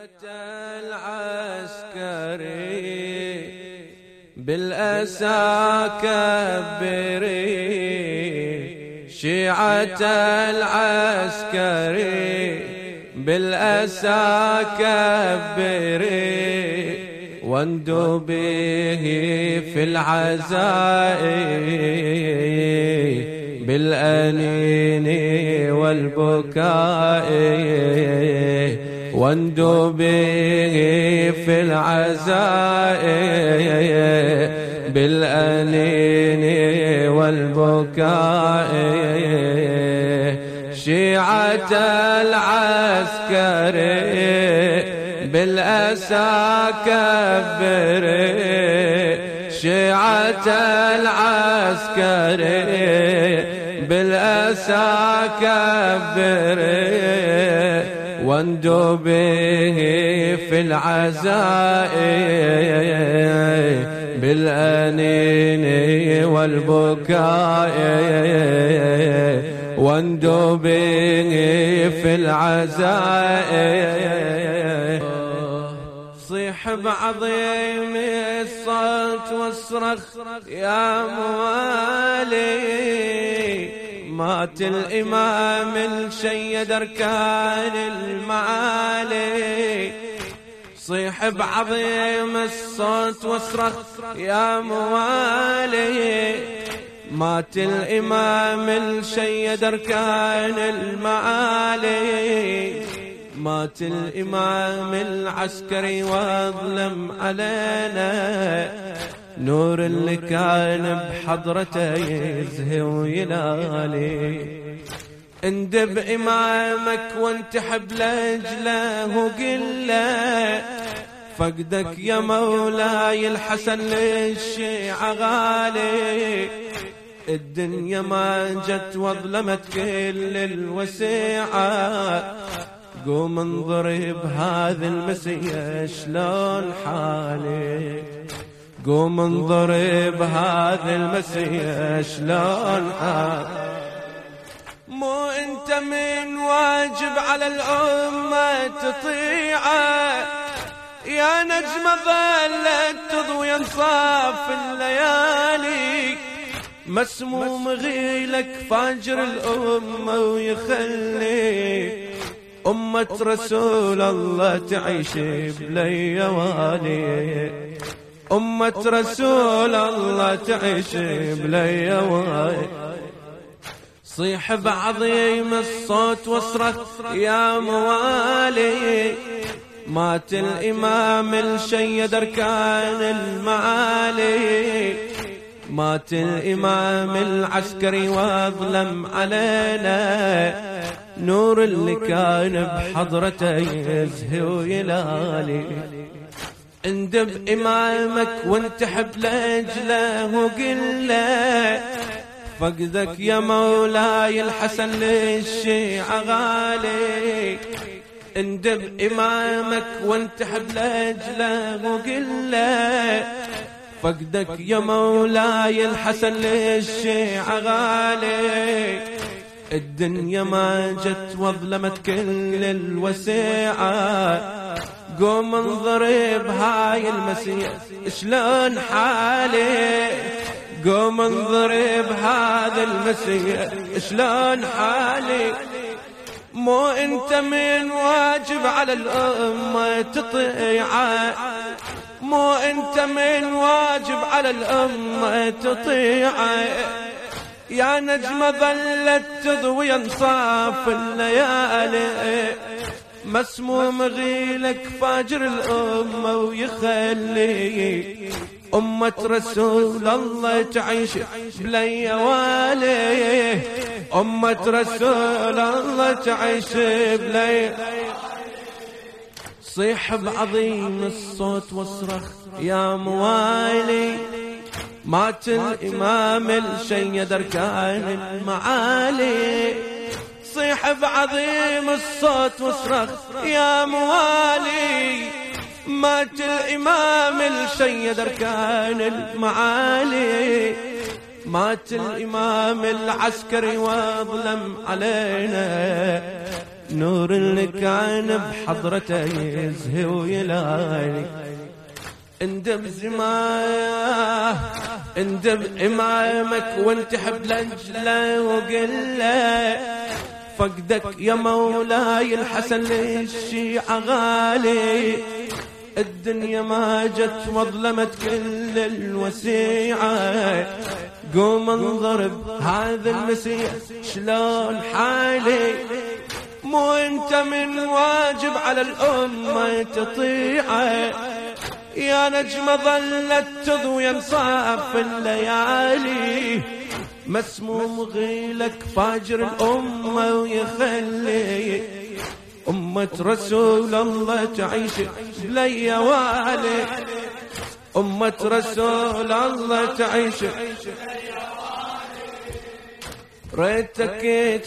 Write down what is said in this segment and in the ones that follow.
العسكري بالأسى كبري، شيعة العسكري بالأسى كبري، واندو به في العزاء بالأنين والبكاء، واندو به في العزاء بالأنين والبكاء، شيعة العسكري بالأسى كبري، شيعة العسكري بالأسى كبري، واندو به في العزاء بالأنين والبكاء، واندو به في العزاء. صيح بعظيم الصوت واصرخ يا موالي، مات الإمام الشيد أركان المعالي. صيح بعظيم الصوت واصرخ يا موالي، مات الإمام الشيد أركان المعالي، مات الإمام العسكري واظلم علينا، نور اللي كان بحضرته يزهي ويلالي. اندب إمامك وانتحب لأجله وقل له، فقدك يا مولاي الحسن للشيعة غالي. الدنيا ما جت واظلمت كل الوسيعة، قوم انظر بهذا المسيح شلون حالي، قوم انظر بهذا المسيح شلون حالي. مو انت من واجب على الأمة تطيعه، يا نجمة ظلت تضوي انصاف الليالي، مسموم غيلك فاجر الأمة ويخلي أمة رسول الله تعيش بليوالي، أمة رسول الله تعيش بليوالي. صيح بعظيم الصوت واصرخ يا موالي، مات الإمام الشيد أركان المعالي، مات الإمام العسكري واظلم علينا، نور اللي كان بحضرته يزهي ويلالي. اندب إمامك وانتحب لأجله وقل له، فقدك يا مولاي الحسن للشيعة غالي. اندب إمامك وانتحب لأجله وقل له، فقدك يا مولاي الحسن للشيعة غالي. الدنيا ما جت واظلمت كل الوسيعة، قوم انظر بهاي المسيح شلون حالي، قوم انظر بهذا المسيح شلون حالي. مو انت من واجب على الأمة تطيعه، مو انت من واجب على الأمة تطيعه، يا نجمة ظلت تضوي انصاف الليالي، مسموم غيلك فاجر الأمة ويخلي أمة رسول الله تعيش بليوالي، أمة رسول الله تعيش بليوالي. صيح بعظيم الصوت واصرخ يا موالي، مات الإمام الشيد أركان المعالي. صيح بعظيم الصوت واصرخ يا موالي، مات الإمام الشيد أركان المعالي، مات الإمام العسكري واظلم علينا، نور اللي كان بحضرته يزهي ويلالي. اندب زماه اندب امامك وانتحب لجله وقله فقدك يا مولاي الحسن للشيعة غالي. الدنيا ما جت وظلمت كل الوسيعة قوم انظر بهذا المسيح شلون حالي. مو انت من واجب على الأمة تطيعه يا نجمة ظلت تضوي انصاف الليالي. مسموم غيلك فاجر الأمة ويخلي أمة رسول الله تعيش بليوالي. أمة رسول الله تعيش ريتك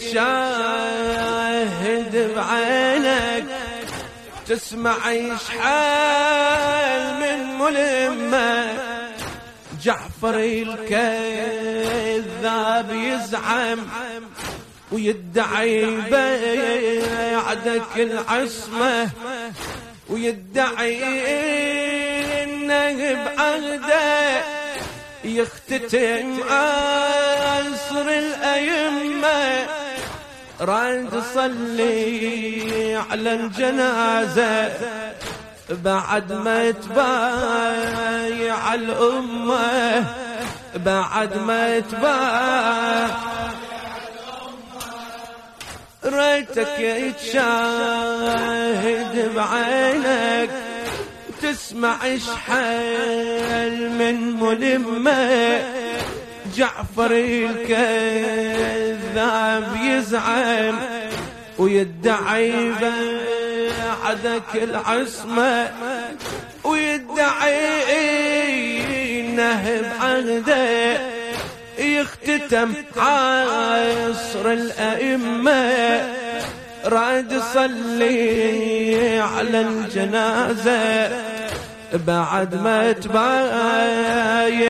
تشاهد بعينك تسمع يشحال من ملمة. جعفر الكذاب يزعم ويدعي بعدك العصمة ويدعي انه بعهده يختتم عصر الأئمة. راد صلي على الجنازة بعد ما تبايع الأمة بعد ما تبايع ريتك تشاهد بعينك تسمع اشحال من ملمة. جعفر الكذاب يزعم ويدعي بعدك العصمة ويدعي انه بعهده يختتم عصر الأئمة. راد صلي على الجنازة بعد ما تبايع